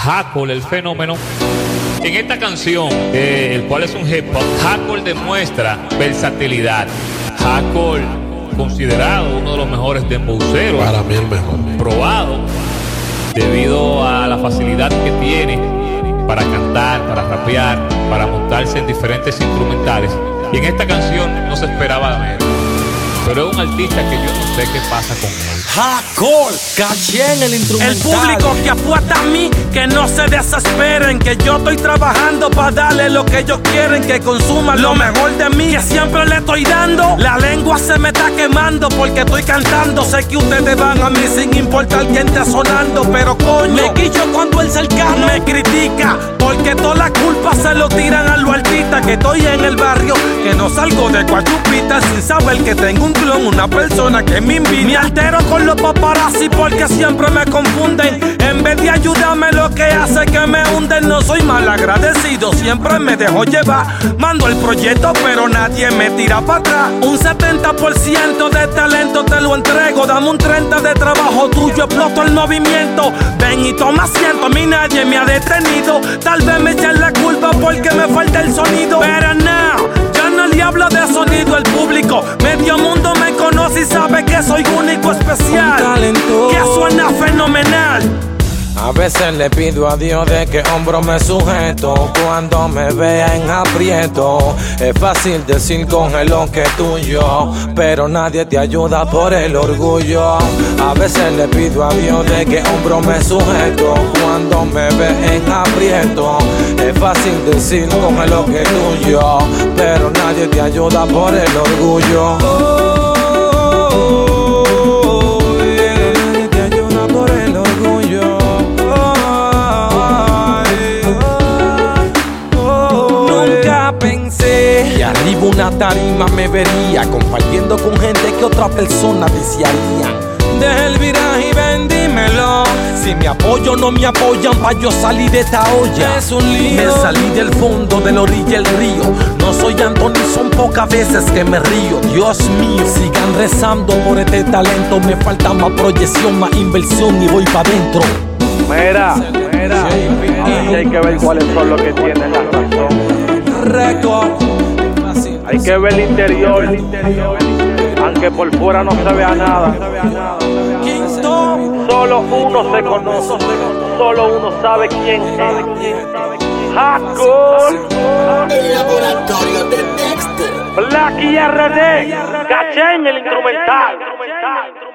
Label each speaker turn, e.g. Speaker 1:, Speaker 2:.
Speaker 1: J. Cole, el fenómeno. En esta canción, el cual es un hip hop, J. Cole demuestra versatilidad. J. Cole, considerado uno de los mejores dembowceros,
Speaker 2: para mí el mejor,
Speaker 1: probado, debido a la facilidad que tiene para cantar, para rapear, para montarse en diferentes instrumentales. Y en esta canción no se esperaba ver, pero es un artista que yo no sé qué pasa con él.
Speaker 3: J. Cole, caché en el instrumental.
Speaker 4: El público que apuesta a mí, que no se desesperen, que yo estoy trabajando para darle lo que ellos quieren, que consuman lo mejor de mí, que siempre le estoy dando. La lengua se me está quemando porque estoy cantando. Sé que ustedes van a mí sin importar quién está sonando, pero coño, me quillo cuando el cercano me critica, porque toda la culpa se lo tiran a los artistas. Que estoy en el barrio, que no salgo de cuachupita sin saber que tengo un clon, una persona que me invita. Me altero con los paparazzi porque siempre me confunden. En vez de ayudarme, lo que hace que me hunden. No soy mal agradecido, siempre me dejo llevar. Mando el proyecto, pero nadie me tira para atrás. Un 70% de talento te lo entrego. Dame un 30% de trabajo tuyo, exploto el movimiento. Ven y toma asiento, a mí nadie me ha detenido. Tal vez me echen la culpa porque me falta el sonido, pero no, yo no le hablo de sonido al público. Medio mundo me conoce y sabe que soy único, especial, que suena fenomenal.
Speaker 3: A veces le pido a Dios de que hombro me sujeto cuando me vea en aprieto. Es fácil decir coge lo que es tuyo, pero nadie te ayuda por el orgullo. A veces le pido a Dios de que hombro me sujeto cuando me ve en aprieto. Es fácil decir coge lo que es tuyo, pero nadie te ayuda por el orgullo. Y arriba una tarima me vería compartiendo con gente que otra persona desearían. Deja el viraje y ven, dímelo. Si me apoyo o no me apoyan pa' yo salir de esta olla. Es un lío. Me salí del fondo de la orilla del río. No soy Anthony, son pocas veces que me río. Dios mío, sigan rezando por este talento. Me falta más proyección, más inversión y voy pa' dentro.
Speaker 5: Mira, hay que ver cuáles son los que tienen la razón.
Speaker 3: Récord.
Speaker 5: Hay que ver el interior, aunque por fuera no se vea nada. Solo uno se conoce, solo uno sabe quién es. J. Cole,
Speaker 6: el laboratorio de Dexter.
Speaker 5: Black y RD, caché en el instrumental.